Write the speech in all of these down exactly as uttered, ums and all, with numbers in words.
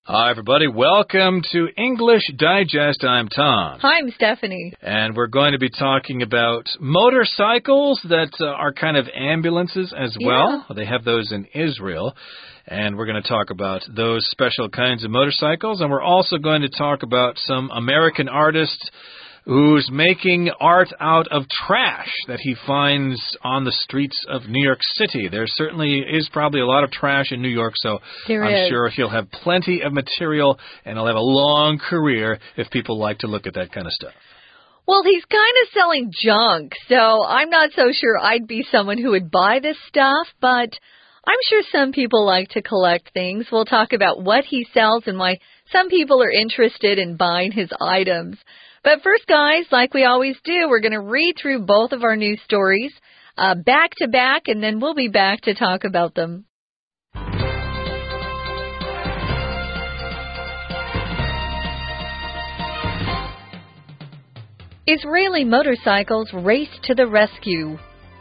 Hi, everybody. Welcome to English Digest. I'm Tom. Hi, I'm Stephanie. And we're going to be talking about motorcycles that uh, are kind of ambulances as well. Yeah. They have those in Israel. And we're going to talk about those special kinds of motorcycles. And we're also going to talk about some American artists who's making art out of trash that he finds on the streets of New York City. There certainly is probably a lot of trash in New York, so there I'm is. sure he'll have plenty of material, and he'll have a long career if people like to look at that kind of stuff. Well, he's kind of selling junk, so I'm not so sure I'd be someone who would buy this stuff, but I'm sure some people like to collect things. We'll talk about what he sells and why some people are interested in buying his items. But first, guys, like we always do, we're going to read through both of our news stories uh, back to back, and then we'll be back to talk about them. Israeli motorcycles race to the rescue.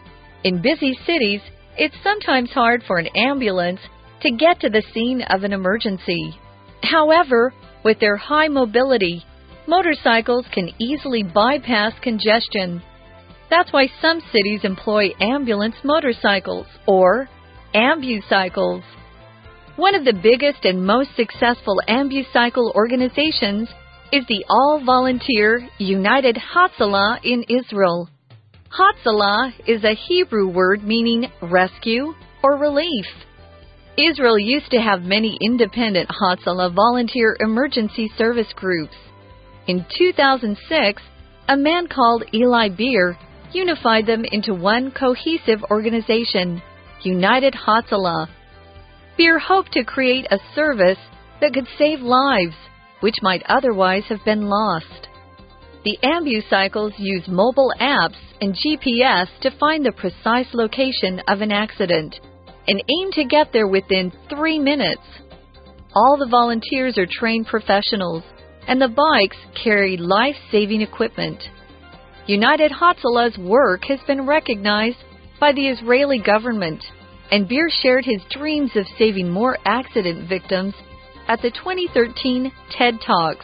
In busy cities, it's sometimes hard for an ambulance to get to the scene of an emergency. However, with their high mobility, motorcycles can easily bypass congestion. That's why some cities employ ambulance motorcycles, or ambucycles. One of the biggest and most successful ambucycle organizations is the all-volunteer United Hatzalah in Israel. Hatzalah is a Hebrew word meaning rescue or relief. Israel used to have many independent Hatzalah volunteer emergency service groups. In two thousand six, a man called Eli Beer unified them into one cohesive organization, United Hatzalah. Beer hoped to create a service that could save lives, which might otherwise have been lost. The ambucycles use mobile apps and G P S to find the precise location of an accident and aim to get there within three minutes. All the volunteers are trained professionals, and the bikes carry life-saving equipment. United Hatzalah's work has been recognized by the Israeli government, and Beer shared his dreams of saving more accident victims at the twenty thirteen TED Talks.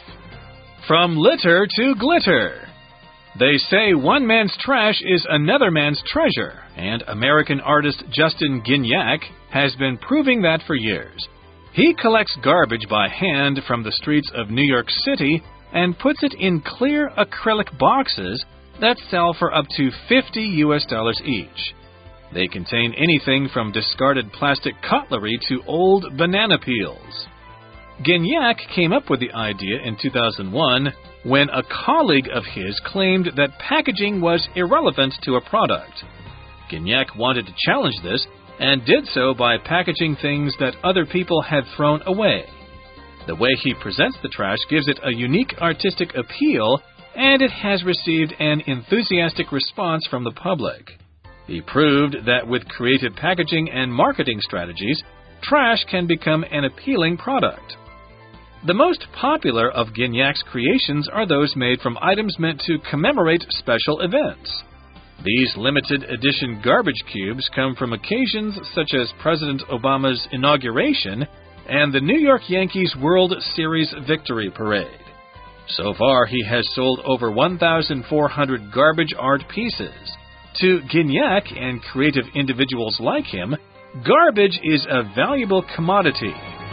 From litter to glitter. They say one man's trash is another man's treasure, and American artist Justin Gignac has been proving that for years. He collects garbage by hand from the streets of New York City and puts it in clear acrylic boxes that sell for up to fifty U S dollars each. They contain anything from discarded plastic cutlery to old banana peels. Gignac came up with the idea in two thousand one when a colleague of his claimed that packaging was irrelevant to a product. Gignac wanted to challenge this and did so by packaging things that other people had thrown away. The way he presents the trash gives it a unique artistic appeal, and it has received an enthusiastic response from the public. He proved that with creative packaging and marketing strategies, trash can become an appealing product. The most popular of Gignac's creations are those made from items meant to commemorate special events. These limited edition garbage cubes come from occasions such as President Obama's inauguration and the New York Yankees World Series victory parade. So far, he has sold over one thousand four hundred garbage art pieces. To Gignac and creative individuals like him, garbage is a valuable commodity.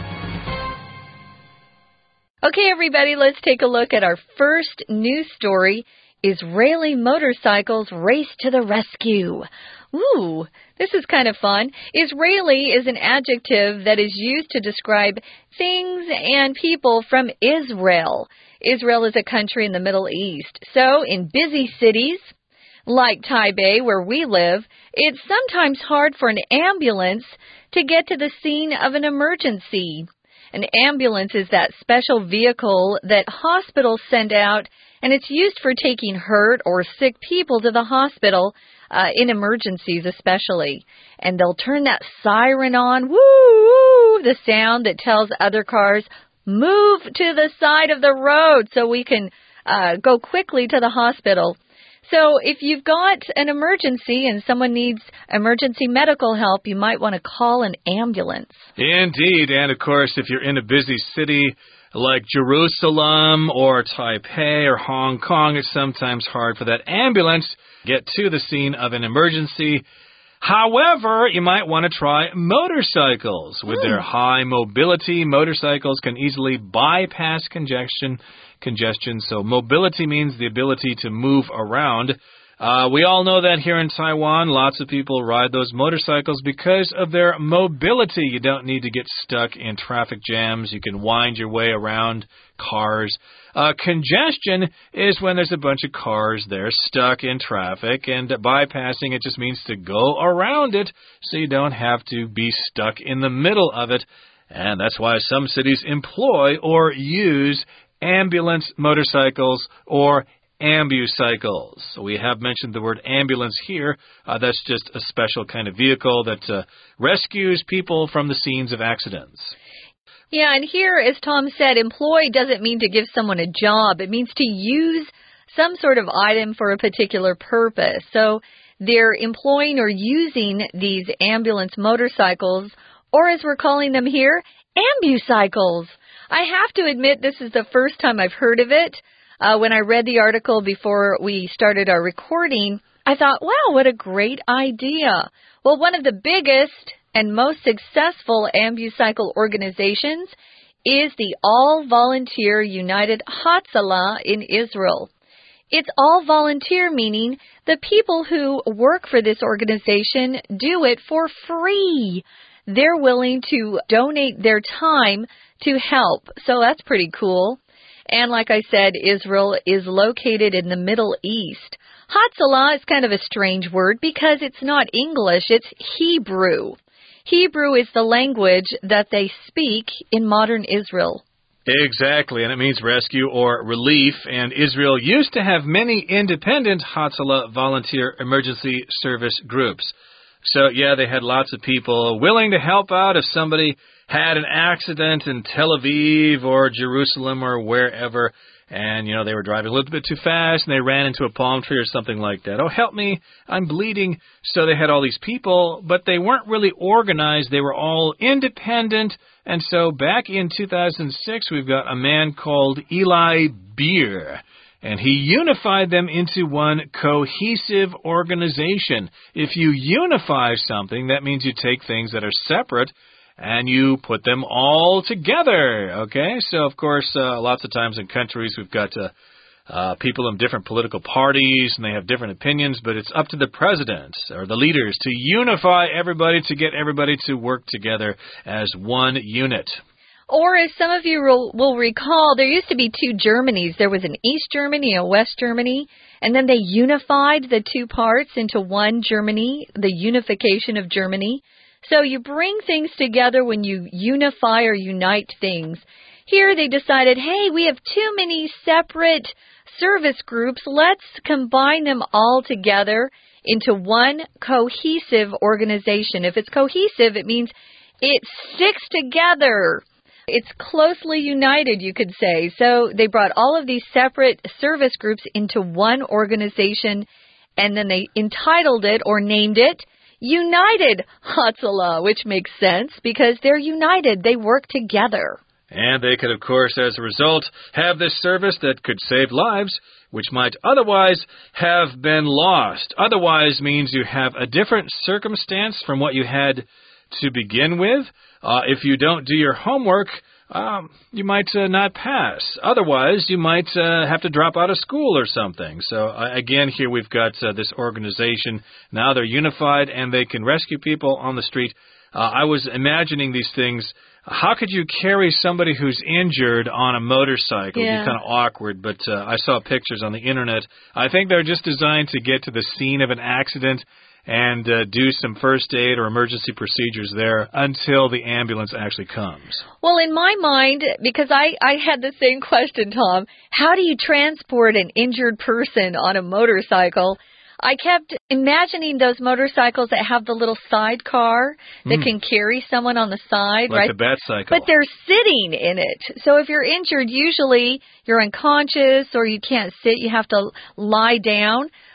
Okay, everybody, let's take a look at our first news story. Israeli motorcycles race to the rescue. Ooh, this is kind of fun. Israeli is an adjective that is used to describe things and people from Israel. Israel is a country in the Middle East. So, in busy cities, like Taipei, where we live, it's sometimes hard for an ambulance to get to the scene of an emergency. An ambulance is that special vehicle that hospitals send out, and it's used for taking hurt or sick people to the hospital, uh, in emergencies especially. And they'll turn that siren on, woo, the sound that tells other cars, move to the side of the road so we can uh, go quickly to the hospital. So if you've got an emergency and someone needs emergency medical help, you might want to call an ambulance. Indeed. And, of course, if you're in a busy city like Jerusalem or Taipei or Hong Kong, it's sometimes hard for that ambulance to get to the scene of an emergency. However, you might want to try motorcycles. With their high mobility, motorcycles can easily bypass congestion. Congestion. So mobility means the ability to move around. Uh, we all know that here in Taiwan, lots of people ride those motorcycles because of their mobility. You don't need to get stuck in traffic jams. You can wind your way around cars. Uh, congestion is when there's a bunch of cars there stuck in traffic, and bypassing it just means to go around it so you don't have to be stuck in the middle of it. And that's why some cities employ or use ambulance motorcycles or ambucycles. So we have mentioned the word ambulance here. Uh, that's just a special kind of vehicle that uh, rescues people from the scenes of accidents. Yeah, and here, as Tom said, employ doesn't mean to give someone a job. It means to use some sort of item for a particular purpose. So they're employing or using these ambulance motorcycles, or as we're calling them here, ambucycles. I have to admit this is the first time I've heard of it. Uh, when I read the article before we started our recording, I thought, wow, what a great idea. Well, one of the biggest and most successful ambucycle organizations is the All-Volunteer United Hatzalah in Israel. It's all-volunteer, meaning the people who work for this organization do it for free. They're willing to donate their time to help. So that's pretty cool. And like I said, Israel is located in the Middle East. Hatzalah is kind of a strange word because it's not English, it's Hebrew. Hebrew is the language that they speak in modern Israel. Exactly, and it means rescue or relief. And Israel used to have many independent Hatzalah volunteer emergency service groups. So, yeah, they had lots of people willing to help out if somebody had an accident in Tel Aviv or Jerusalem or wherever, and, you know, they were driving a little bit too fast and they ran into a palm tree or something like that. Oh, help me, I'm bleeding. So they had all these people, but they weren't really organized. They were all independent. And so back in two thousand six, we've got a man called Eli Beer. And he unified them into one cohesive organization. If you unify something, that means you take things that are separate and you put them all together, okay? So, of course, uh, lots of times in countries we've got uh, uh, people in different political parties, and they have different opinions, but it's up to the president or the leaders to unify everybody, to get everybody to work together as one unit. Or, as some of you will, will recall, there used to be two Germanys. There was an East Germany and a West Germany, and then they unified the two parts into one Germany, the unification of Germany. So you bring things together when you unify or unite things. Here they decided, hey, we have too many separate service groups. Let's combine them all together into one cohesive organization. If it's cohesive, it means it sticks together. It's closely united, you could say. So they brought all of these separate service groups into one organization, and then they entitled it or named it United Hatzalah, which makes sense because they're united. They work together. And they could, of course, as a result, have this service that could save lives, which might otherwise have been lost. Otherwise means you have a different circumstance from what you had to begin with. Uh, if you don't do your homework, um, you might uh, not pass. Otherwise, you might uh, have to drop out of school or something. So, uh, again, here we've got uh, this organization. Now they're unified and they can rescue people on the street. Uh, I was imagining these things. How could you carry somebody who's injured on a motorcycle? Yeah. It'd be kind of awkward, but uh, I saw pictures on the internet. I think they're just designed to get to the scene of an accident and uh, do some first aid or emergency procedures there until the ambulance actually comes. Well, in my mind, because I, I had the same question, Tom, how do you transport an injured person on a motorcycle? I kept imagining those motorcycles that have the little sidecar that mm. can carry someone on the side, like right? Like the bat cycle. But they're sitting in it. So if you're injured, usually you're unconscious or you can't sit, you have to lie down.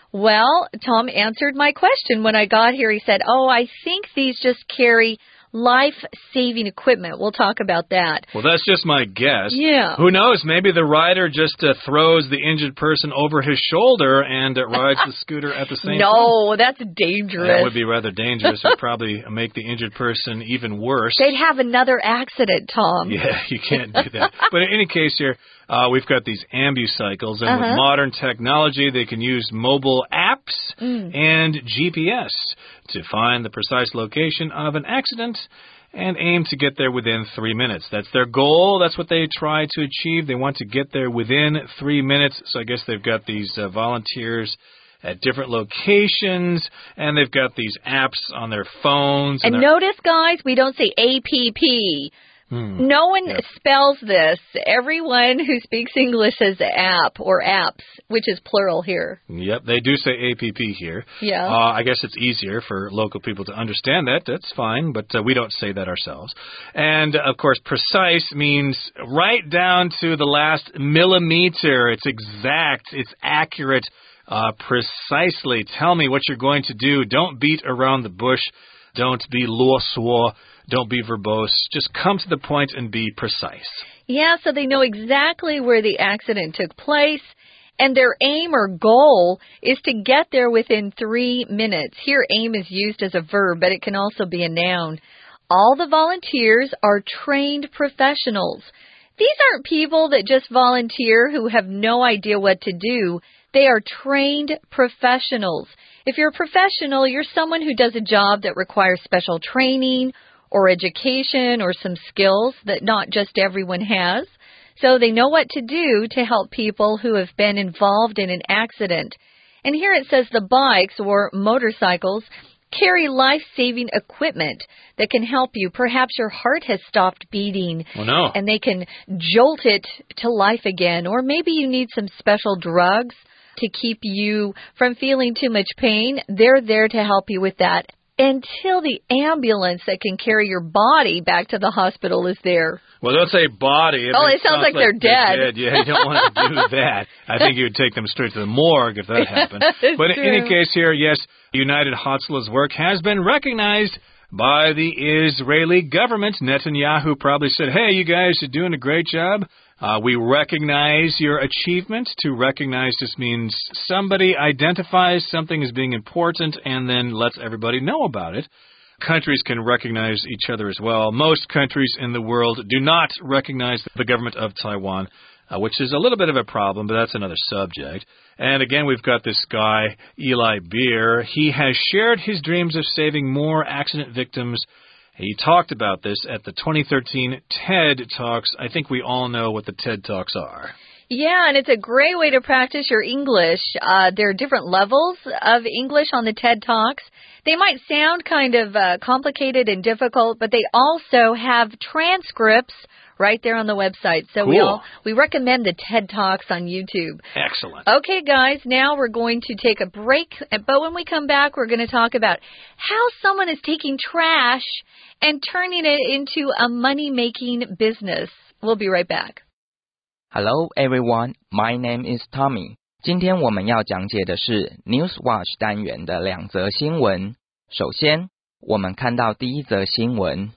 Well, Tom answered my question when I got here. He said, oh, I think these just carry life-saving equipment. We'll talk about that. Well, that's just my guess. Yeah. Who knows? Maybe the rider just uh, throws the injured person over his shoulder and uh, rides the scooter at the same no, time. No, that's dangerous. That would be rather dangerous. It would probably make the injured person even worse. They'd have another accident, Tom. Yeah, you can't do that. But in any case here, uh, we've got these ambucycles, and uh-huh. with modern technology, they can use mobile apps mm. and G P S to find the precise location of an accident and aim to get there within three minutes. That's their goal. That's what they try to achieve. They want to get there within three minutes. So I guess they've got these uh, volunteers at different locations, and they've got these apps on their phones. And, and notice, guys, we don't say A P P. Hmm. No one yep. spells this. Everyone who speaks English says app or apps, which is plural here. Yep, they do say A P P here. Yeah. Uh, I guess it's easier for local people to understand that. That's fine, but uh, we don't say that ourselves. And, of course, precise means right down to the last millimeter. It's exact. It's accurate. Uh, precisely. Tell me what you're going to do. Don't beat around the bush. Don't be lorsua. Don't be verbose. Just come to the point and be precise. Yeah, so they know exactly where the accident took place, and their aim or goal is to get there within three minutes. Here, aim is used as a verb, but it can also be a noun. All the volunteers are trained professionals. These aren't people that just volunteer who have no idea what to do. They are trained professionals. If you're a professional, you're someone who does a job that requires special training or education or some skills that not just everyone has. So they know what to do to help people who have been involved in an accident. And here it says the bikes or motorcycles carry life-saving equipment that can help you. Perhaps your heart has stopped beating. Oh, no. And they can jolt it to life again. Or maybe you need some special drugs to keep you from feeling too much pain. They're there to help you with that until the ambulance that can carry your body back to the hospital is there. Well, don't say body. It oh, it sounds, sounds like, like they're, they're dead. dead. Yeah, you don't want to do that. I think you would take them straight to the morgue if that happened. But in any case here, yes, United Hotzla's work has been recognized by the Israeli government. Netanyahu probably said, hey, you guys are doing a great job. Uh, we recognize your achievement. To recognize just means somebody identifies something as being important and then lets everybody know about it. Countries can recognize each other as well. Most countries in the world do not recognize the government of Taiwan, uh, which is a little bit of a problem, but that's another subject. And again, we've got this guy, Eli Beer. He has shared his dreams of saving more accident victims. He talked about this at the twenty thirteen TED Talks. I think we all know what the TED Talks are. Yeah, and it's a great way to practice your English. Uh, there are different levels of English on the TED Talks. They might sound kind of uh, complicated and difficult, but they also have transcripts right there on the website. So cool. we all we recommend the TED Talks on YouTube. Excellent. Okay, guys, now we're going to take a break. But when we come back, we're going to talk about how someone is taking trash and turning it into a money-making business. We'll be right back. Hello, everyone. My name is Tommy. 今天我们要讲解的是 Newswatch 单元的两则新闻。首先，我们看到第一则新闻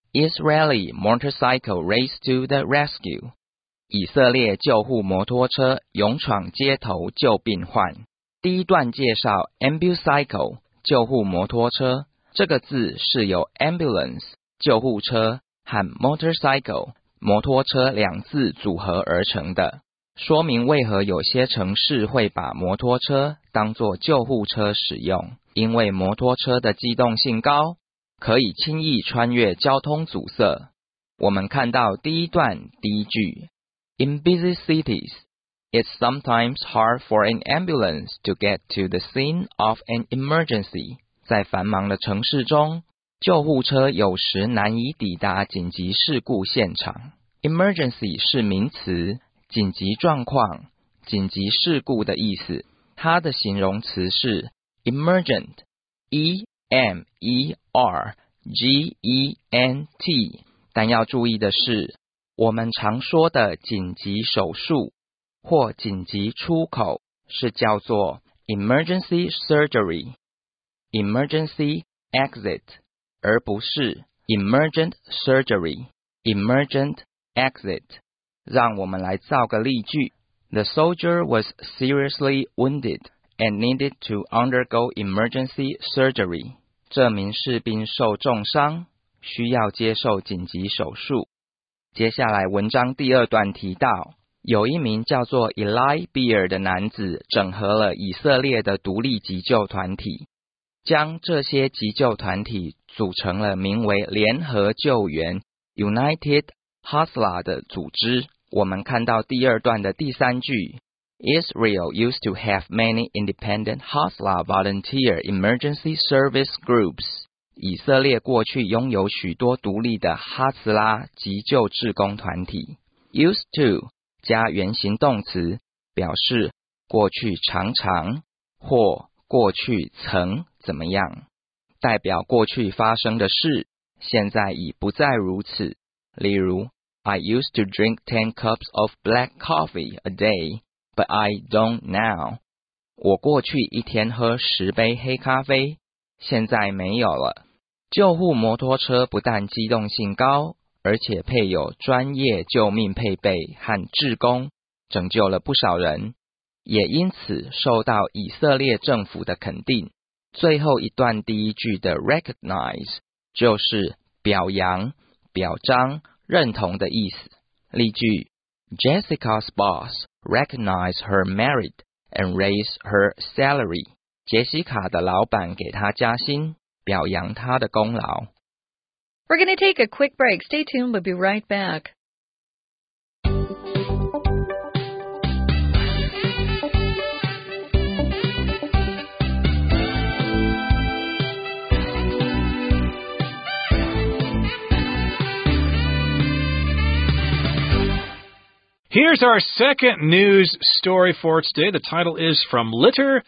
Israeli motorcycle race to the rescue. 以色列救护摩托车勇闯街头救病患。第一段介绍 ambucycle 救护摩托车，这个字是由 ambulance 救护车和 motorcycle 摩托车两字组合而成的，说明为何有些城市会把摩托车当作救护车使用，因为摩托车的机动性高，可以轻易穿越交通阻塞。我们看到第一段第一句 In busy cities, it's sometimes hard for an ambulance to get to the scene of an emergency. 在繁忙的城市中，救护车有时难以抵达紧急事故现场。Emergency 是名词，紧急状况、紧急事故的意思。它的形容词是 emergent, E M E R G E N T。但要注意的是，我们常说的紧急手术或紧急出口是叫做 emergency surgery, emergency exit, 而不是 emergent surgery, emergent exit. 让我们来造个例句。The soldier was seriously wounded and needed to undergo emergency surgery. 这名士兵受重伤，需要接受紧急手术。接下来文章第二段提到，有一名叫做 Eli Beer 的男子整合了以色列的独立急救团体，将这些急救团体组成了名为联合救援 United Hasla 的组织。我们看到第二段的第三句 Israel used to have many independent Hasla volunteer emergency service groups. 以色列过去拥有许多独立的哈茨拉急救志工团体。Used to 加原形动词，表示过去常常或过去曾怎么样，代表过去发生的事，现在已不再如此。例如I used to drink ten cups of black coffee a day, but I don't now. 我过去一天喝十杯黑咖啡，现在没有了。救护摩托车不但机动性高，而且配有专业救命配备和志工，拯救了不少人，也因此受到以色列政府的肯定。最后一段第一句的 recognize 就是表扬、表彰、认同的意思。例句 Jessica's boss recognized her merit and raised her salary. 杰西卡的老板给她加薪，表扬她的功劳。 We're going to take a quick break. Stay tuned. We'll be right back. Here's our second news story for today. The title is From Litter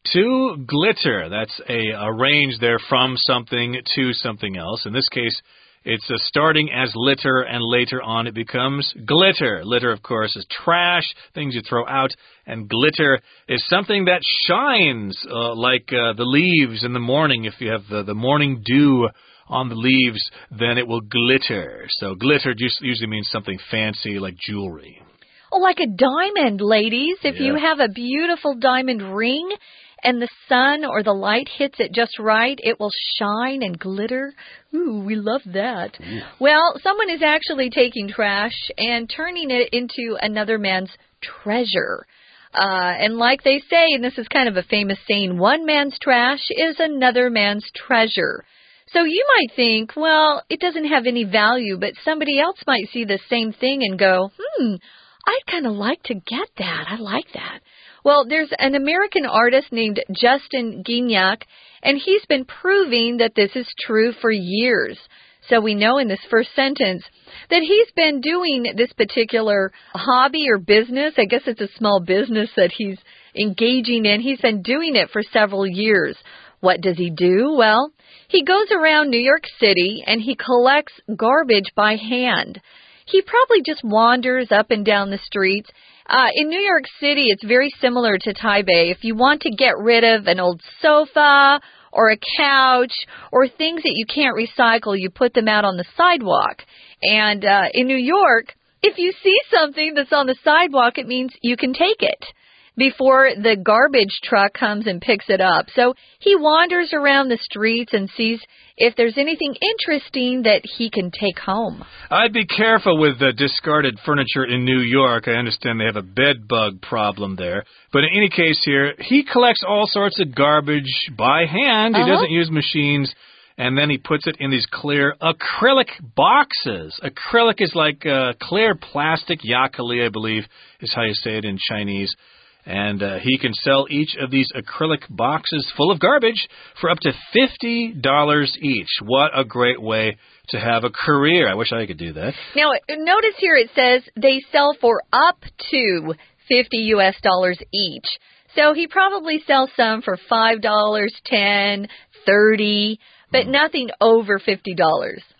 to Glitter. That's a, a range there from something to something else. In this case, it's a starting as litter and later on it becomes glitter. Litter, of course, is trash, things you throw out, and glitter is something that shines, uh, like uh, the leaves in the morning. If you have the, the morning dew on the leaves, then it will glitter. So glitter just usually means something fancy like jewelry. Oh, like a diamond, ladies. If yeah. you have a beautiful diamond ring and the sun or the light hits it just right, it will shine and glitter. Ooh, we love that. Ooh. Well, someone is actually taking trash and turning it into another man's treasure. Uh, and like they say, and this is kind of a famous saying, one man's trash is another man's treasure. So you might think, well, it doesn't have any value, but somebody else might see the same thing and go, hmm, I'd kind of like to get that. I like that. Well, there's an American artist named Justin Guignac, and he's been proving that this is true for years. So we know in this first sentence that he's been doing this particular hobby or business. I guess it's a small business that he's engaging in. He's been doing it for several years. What does he do? Well, he goes around New York City and he collects garbage by hand. He probably just wanders up and down the streets. Uh, in New York City, it's very similar to Taipei. If you want to get rid of an old sofa or a couch or things that you can't recycle, you put them out on the sidewalk. And uh, in New York, if you see something that's on the sidewalk, it means you can take it before the garbage truck comes and picks it up. So he wanders around the streets and sees if there's anything interesting that he can take home. I'd be careful with the discarded furniture in New York. I understand they have a bed bug problem there. But in any case here, he collects all sorts of garbage by hand. He uh-huh. doesn't use machines. And then he puts it in these clear acrylic boxes. Acrylic is like uh, clear plastic. Yakali, I believe, is how you say it in Chinese. And uh, he can sell each of these acrylic boxes full of garbage for up to fifty dollars each. What a great way to have a career. I wish I could do that. Now, notice here it says they sell for up to fifty U S dollars each. So he probably sells some for five dollars, ten dollars, thirty dollars, but nothing over fifty dollars.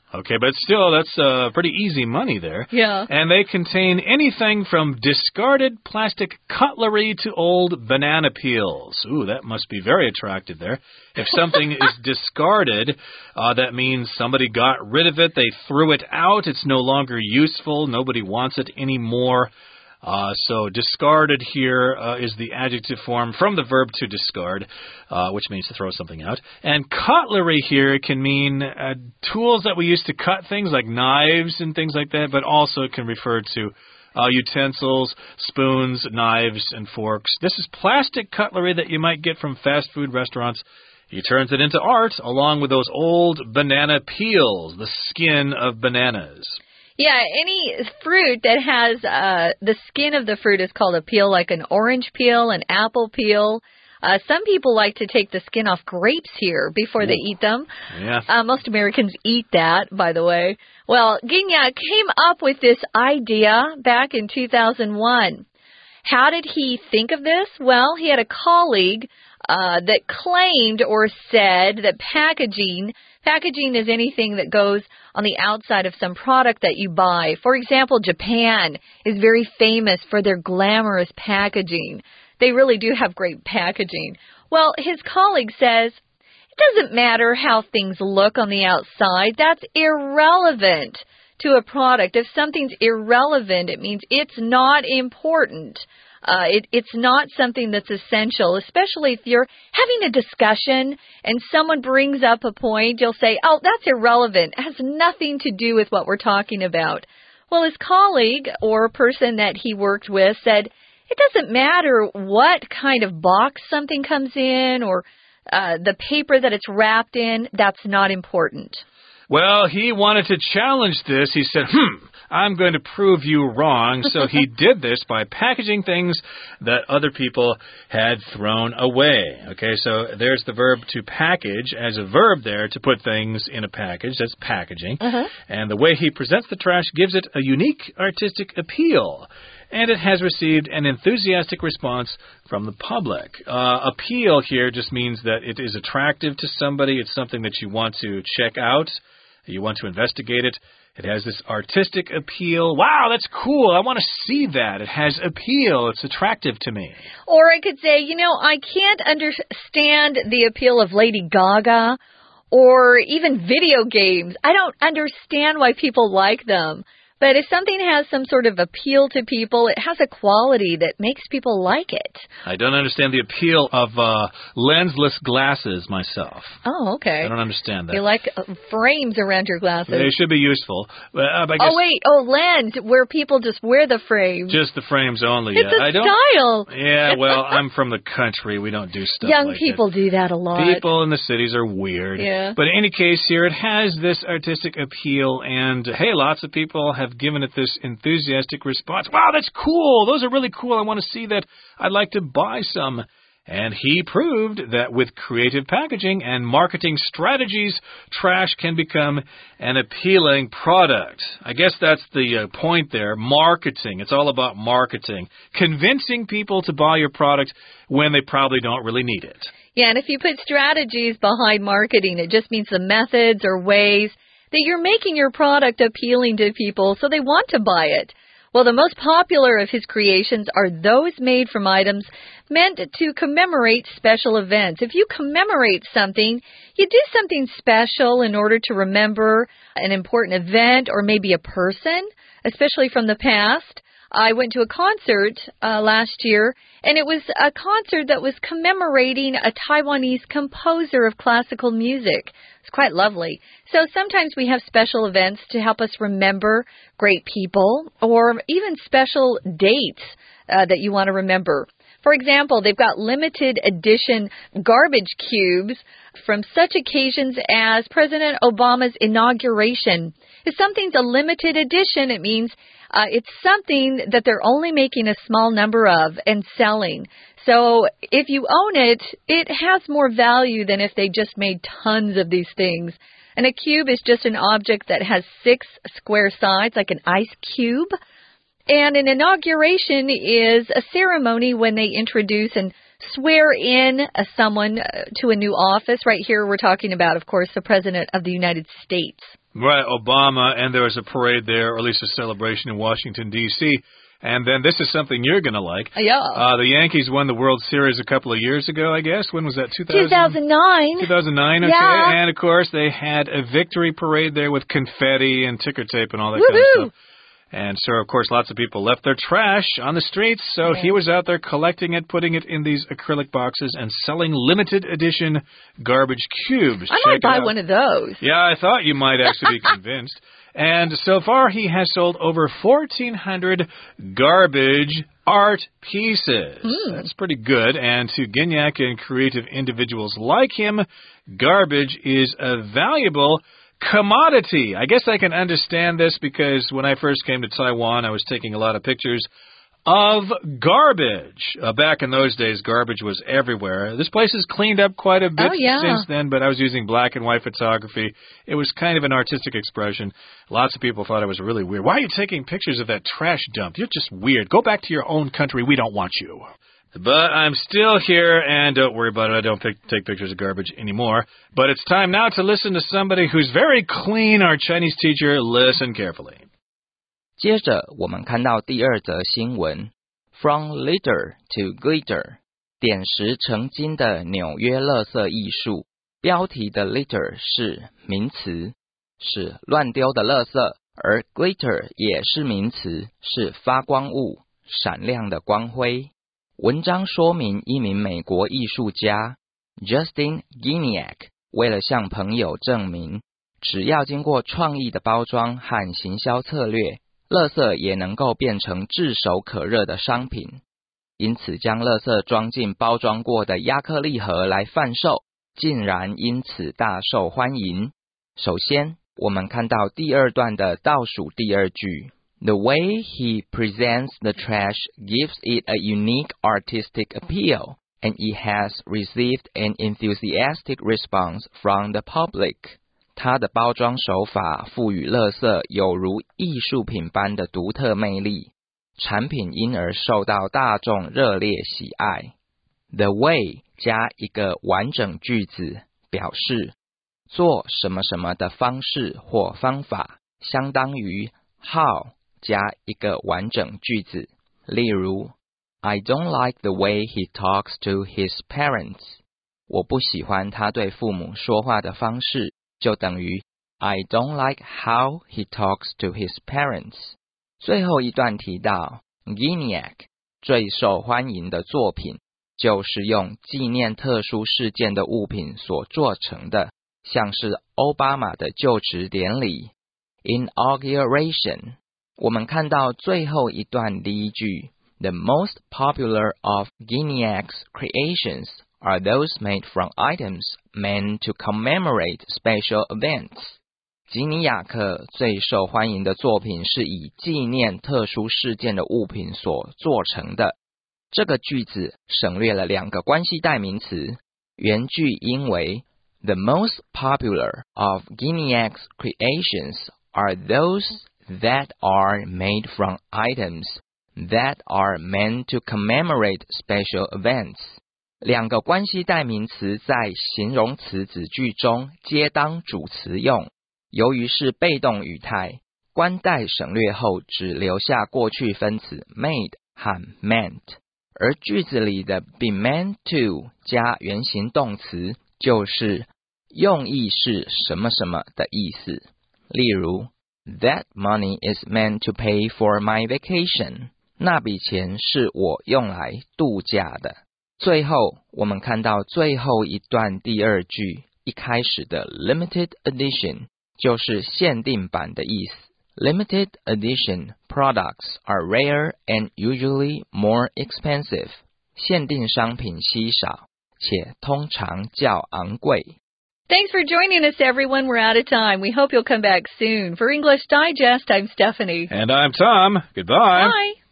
Okay, but still, that's uh, pretty easy money there. Yeah. And they contain anything from discarded plastic cutlery to old banana peels. Ooh, that must be very attractive there. If something is discarded, uh, that means somebody got rid of it. They threw it out. It's no longer useful. Nobody wants it anymore. Uh, so discarded here uh, is the adjective form from the verb to discard, uh, which means to throw something out. And cutlery here can mean uh, tools that we use to cut things like knives and things like that, but also it can refer to uh, utensils, spoons, knives, and forks. This is plastic cutlery that you might get from fast food restaurants. He turns it into art along with those old banana peels, the skin of bananas. Yeah, any fruit that has uh, the skin of the fruit is called a peel, like an orange peel, an apple peel. Uh, some people like to take the skin off grapes here before Ooh. They eat them. Yeah. Uh, most Americans eat that, by the way. Well, Ginyak came up with this idea back in two thousand one. How did he think of this? Well, he had a colleague uh, that claimed or said that packaging, packaging is anything that goes on the outside of some product that you buy. For example, Japan is very famous for their glamorous packaging. They really do have great packaging. Well, his colleague says, it doesn't matter how things look on the outside. That's irrelevant to a product. If something's irrelevant, it means it's not important. Uh, it, it's not something that's essential, especially if you're having a discussion and someone brings up a point, you'll say, oh, that's irrelevant. It has nothing to do with what we're talking about. Well, his colleague or person that he worked with said, it doesn't matter what kind of box something comes in or uh, the paper that it's wrapped in. That's not important. Well, he wanted to challenge this. He said, hmm, I'm going to prove you wrong. So he did this by packaging things that other people had thrown away. Okay, so there's the verb to package as a verb there to put things in a package. That's packaging. Uh-huh. And the way he presents the trash gives it a unique artistic appeal. And it has received an enthusiastic response from the public. Uh, appeal here just means that it is attractive to somebody. It's something that you want to check out. You want to investigate it. It has this artistic appeal. Wow, that's cool. I want to see that. It has appeal. It's attractive to me. Or I could say, you know, I can't understand the appeal of Lady Gaga or even video games. I don't understand why people like them. But if something has some sort of appeal to people, it has a quality that makes people like it. I don't understand the appeal of uh, lensless glasses myself. Oh, okay. I don't understand that. You like uh, frames around your glasses. They should be useful. But, uh, I guess oh, wait. Oh, lens, where people just wear the frames. Just the frames only. It's yeah. a I don't, style. Yeah, well, I'm from the country. We don't do stuff Young like people that. do that a lot. People in the cities are weird. Yeah. But in any case here, it has this artistic appeal. And, hey, lots of people have given it this enthusiastic response. Wow, that's cool. Those are really cool. I want to see that. I'd like to buy some. And he proved that with creative packaging and marketing strategies, trash can become an appealing product. I guess that's the uh, point there. Marketing. It's all about marketing. Convincing people to buy your product when they probably don't really need it. Yeah, and if you put strategies behind marketing, it just means the methods or ways that you're making your product appealing to people so they want to buy it. Well, the most popular of his creations are those made from items meant to commemorate special events. If you commemorate something, you do something special in order to remember an important event or maybe a person, especially from the past. I went to a concert uh, last year, and it was a concert that was commemorating a Taiwanese composer of classical music. It's quite lovely. So sometimes we have special events to help us remember great people or even special dates uh, that you want to remember. For example, they've got limited edition garbage cubes from such occasions as President Obama's inauguration. If something's a limited edition, it means uh, it's something that they're only making a small number of and selling. So if you own it, it has more value than if they just made tons of these things. And a cube is just an object that has six square sides, like an ice cube. And an inauguration is a ceremony when they introduce and swear in a someone to a new office. Right here we're talking about, of course, the President of the United States. Right, Obama, and there was a parade there, or at least a celebration in Washington, D C And then this is something you're going to like. Yeah. Uh, the Yankees won the World Series a couple of years ago, I guess. When was that? two thousand? two thousand nine. two thousand nine, okay. Yeah. And, of course, they had a victory parade there with confetti and ticker tape and all that Woohoo! kind of stuff. And so, of course, lots of people left their trash on the streets. So yeah. he was out there collecting it, putting it in these acrylic boxes, and selling limited edition garbage cubes. I Check might buy one of those. Yeah, I thought you might actually be convinced. And so far, he has sold over fourteen hundred garbage art pieces. Mm. That's pretty good. And to Gignac and creative individuals like him, garbage is a valuable commodity. I guess I can understand this because when I first came to Taiwan, I was taking a lot of pictures of garbage. Uh, back in those days, garbage was everywhere. This place has cleaned up quite a bit oh, yeah. since then, but I was using black and white photography. It was kind of an artistic expression. Lots of people thought it was really weird. Why are you taking pictures of that trash dump? You're just weird. Go back to your own country. We don't want you. But I'm still here, and don't worry about it. I don't pick, take pictures of garbage anymore. But it's time now to listen to somebody who's very clean, our Chinese teacher. Listen carefully. 接着我们看到第二则新闻 From litter to glitter 点石成金的纽约垃圾艺术标题的 litter 是名词，是乱丢的垃圾，而 glitter 也是名词，是发光物，闪亮的光辉。文章说明一名美国艺术家 Justin Gignac 为了向朋友证明，只要经过创意的包装和行销策略，垃圾也能够变成炙手可热的商品，因此将垃圾装进包装过的亚克力盒来贩售，竟然因此大受欢迎。首先，我们看到第二段的倒数第二句 The way he presents the trash gives it a unique artistic appeal, and it has received an enthusiastic response from the public. 它的包装手法赋予垃圾有如艺术品般的独特魅力，产品因而受到大众热烈喜爱。The way 加一个完整句子，表示做什么什么的方式或方法，相当于 how 加一个完整句子。例如 I don't like the way he talks to his parents. 我不喜欢他对父母说话的方式，就等于 I don't like how he talks to his parents. 最后一段提到 Gignac 最受欢迎的作品就是用纪念特殊事件的物品所做成的，像是奥巴马的就职典礼 Inauguration。 我们看到最后一段第一句 The most popular of Gignac's creations are those made from items meant to commemorate special events. 吉尼亚克最受欢迎的作品是以纪念特殊事件的物品所做成的。这个句子省略了两个关系代名词，原句音为 The most popular of Gignac's creations are those that are made from items that are meant to commemorate special events. 两个关系代名词在形容词子句中皆当主词用，由于是被动语态，关代省略后只留下过去分词 made 和 meant， 而句子里的 be meant to 加原形动词就是用意是什么什么的意思。例如 That money is meant to pay for my vacation. 那笔钱是我用来度假的。最后，我们看到最后一段第二句，一开始的 limited edition 就是限定版的意思。Limited edition products are rare and usually more expensive. 限定商品稀少，且通常较昂贵。 Thanks for joining us, everyone. We're out of time. We hope you'll come back soon. For English Digest, I'm Stephanie. And I'm Tom. Goodbye. Bye.